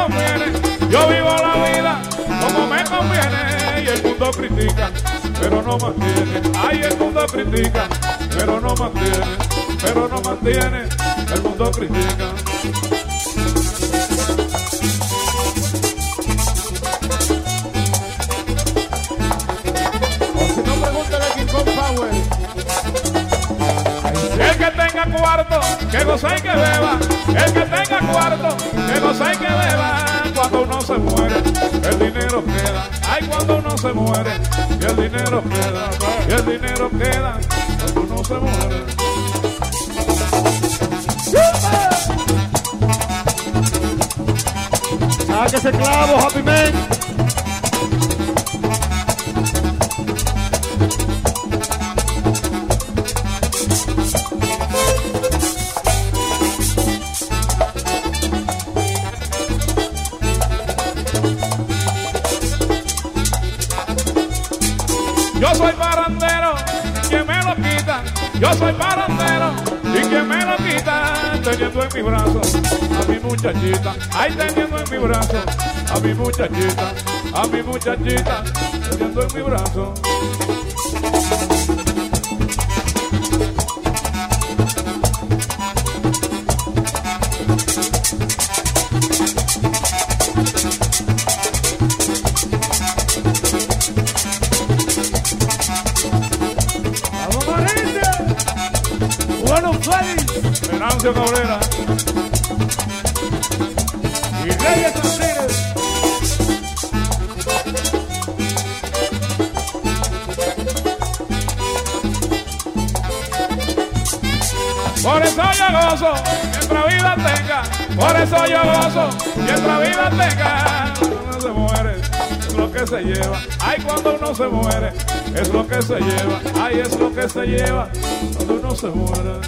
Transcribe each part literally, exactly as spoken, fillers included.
conviene. Yo vivo la vida como me conviene. Y el mundo critica, pero no mantiene. Ay, el mundo critica, pero no mantiene. Pero no mantiene, el mundo critica. O si no, pregúntale a King Kong Power. El que tenga cuarto, que goza y que beba. El que tenga cuarto, que goza y que beba. Cuando uno se muere, el dinero queda. Ay, cuando uno se muere, y el dinero queda. Y el dinero queda cuando uno se muere. Saque ese clavo, Happy Man. Yo soy parandero, quien me lo quita. Yo soy parandero, y quien me lo quita. Teniendo en mi brazo a mi muchachita. Ay, teniendo en mi brazo a mi muchachita. A mi muchachita, teniendo en mi brazo. Venancio Cabrera Y Reyes Martínez. Por eso yo gozo, mientras vida tenga. Por eso yo gozo, mientras vida tenga. Cuando uno se muere, es lo que se lleva. Ay, cuando uno se muere, es lo que se lleva. Ay, es lo que se lleva cuando uno se muere.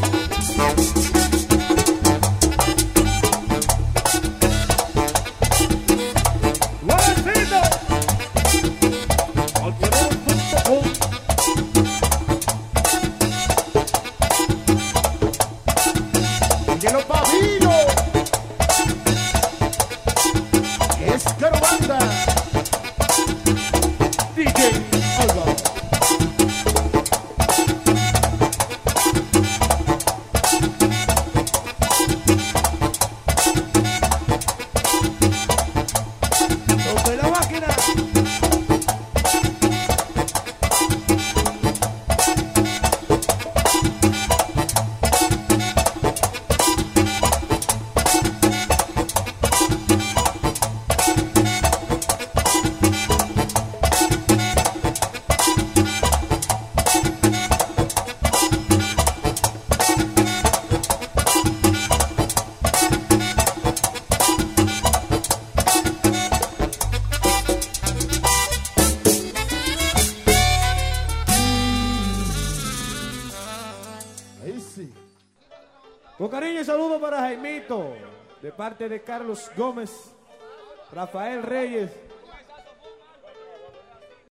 Con cariño y saludo para Jaimito, de parte de Carlos Gómez, Rafael Reyes,